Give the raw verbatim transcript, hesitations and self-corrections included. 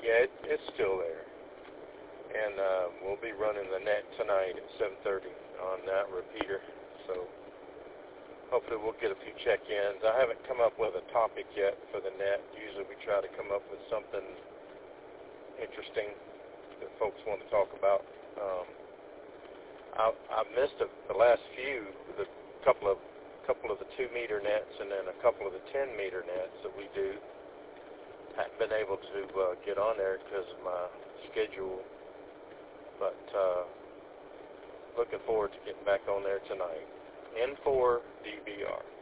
Yeah, it, it's still there. And uh, we'll be running the net tonight at seven thirty on that repeater. So hopefully we'll get a few check-ins. I haven't come up with a topic yet for the net. Usually we try to come up with something interesting that folks want to talk about. Um, I, I've missed a, the last few, the couple of couple of the two-meter nets and then a couple of the ten-meter nets that we do. Haven't been able to uh, get on there because of my schedule. But uh, looking forward to getting back on there tonight. N four D B R.